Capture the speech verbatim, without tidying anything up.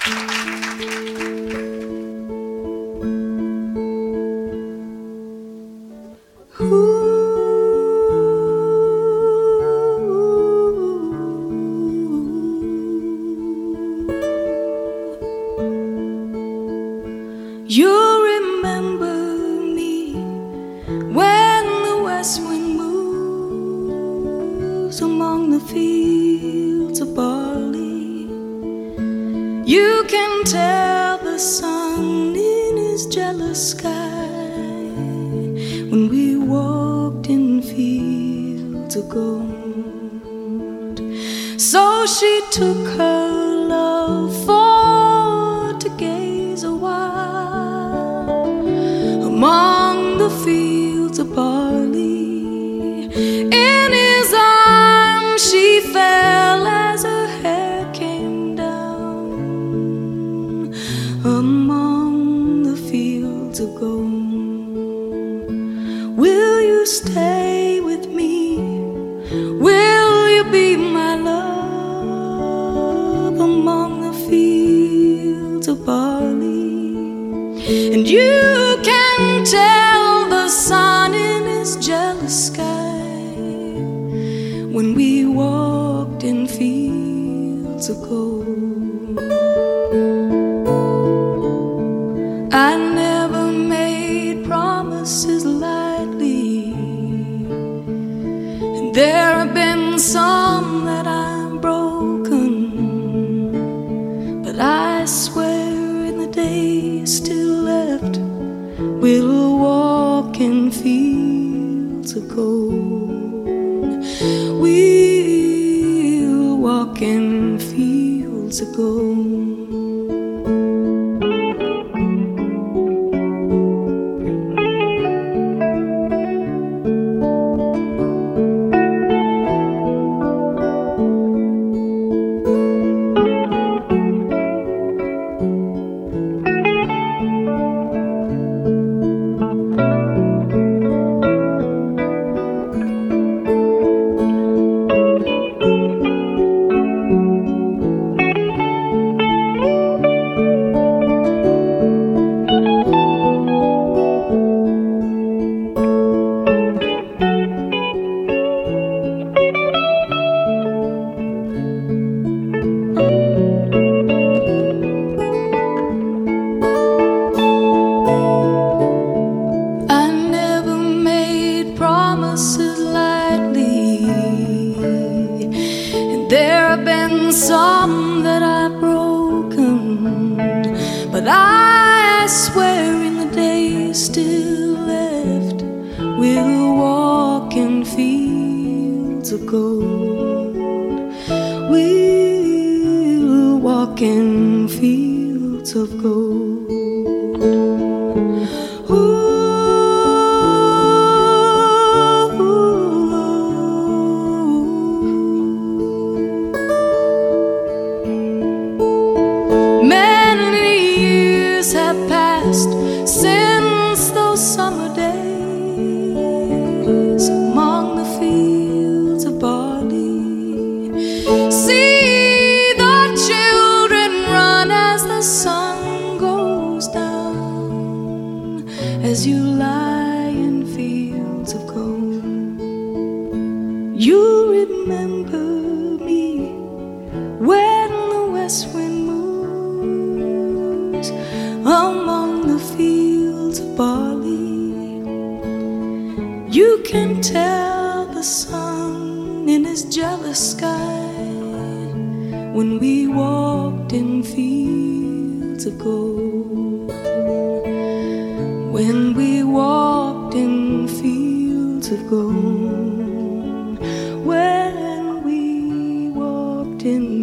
You remember me when the west wind moves among the fields of barley. You can tell the sun in his jealous sky when we walked in fields of gold. So she took her love for to gaze a while among the fields of barley. In his arms she fell as her hair came down among the fields of gold. Will you stay with me? Will you be my love among the fields of barley? And you can tell the sun in his jealous sky when we walked in fields of gold. I never made promises lightly, and there have been some that I've broken, but I swear in the days still left we'll walk in fields of gold. We'll walk in fields of gold. There have been some that I've broken, but I swear in the days still left we'll walk in fields of gold. We'll walk in fields of gold. Ooh. Have passed since those summer days among the fields of barley. See the children run as the sun goes down, as you lie in fields of gold. You remember me when the west wind moves among the fields of barley. You can tell the sun in his jealous sky when we walked in fields of gold. When we walked in fields of gold. When we walked in